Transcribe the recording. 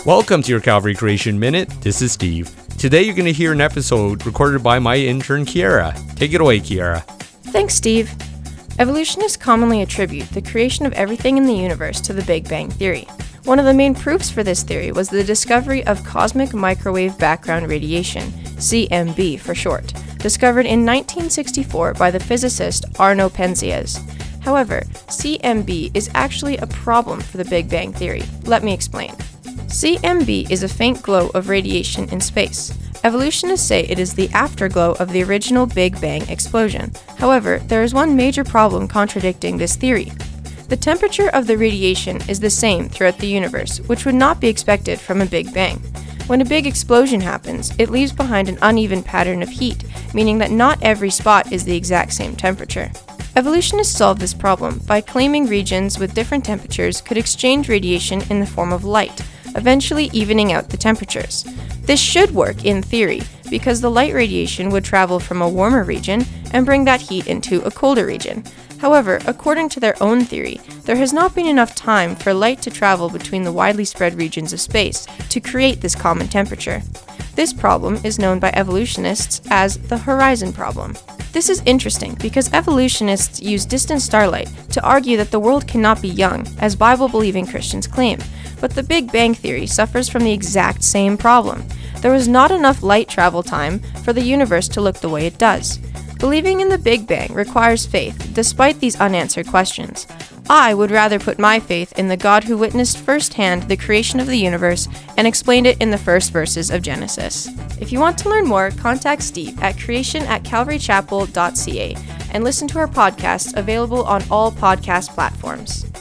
Welcome to your Calvary Creation Minute. This is Steve. Today you're going to hear an episode recorded by my intern Kiara. Take it away, Kiara. Thanks, Steve. Evolutionists commonly attribute the creation of everything in the universe to the Big Bang Theory. One of the main proofs for this theory was the discovery of cosmic microwave background radiation, CMB for short, discovered in 1964 by the physicist Arno Penzias. However, CMB is actually a problem for the Big Bang Theory. Let me explain. CMB is a faint glow of radiation in space. Evolutionists say it is the afterglow of the original Big Bang explosion. However, there is one major problem contradicting this theory. The temperature of the radiation is the same throughout the universe, which would not be expected from a Big Bang. When a big explosion happens, it leaves behind an uneven pattern of heat, meaning that not every spot is the exact same temperature. Evolutionists solved this problem by claiming regions with different temperatures could exchange radiation in the form of light, eventually evening out the temperatures. This should work in theory, because the light radiation would travel from a warmer region and bring that heat into a colder region. However, according to their own theory, there has not been enough time for light to travel between the widely spread regions of space to create this common temperature. This problem is known by evolutionists as the horizon problem. This is interesting because evolutionists use distant starlight to argue that the world cannot be young, as Bible-believing Christians claim. But the Big Bang Theory suffers from the exact same problem. There was not enough light travel time for the universe to look the way it does. Believing in the Big Bang requires faith, despite these unanswered questions. I would rather put my faith in the God who witnessed firsthand the creation of the universe and explained it in the first verses of Genesis. If you want to learn more, contact Steve at creation@calvarychapel.ca and listen to our podcasts available on all podcast platforms.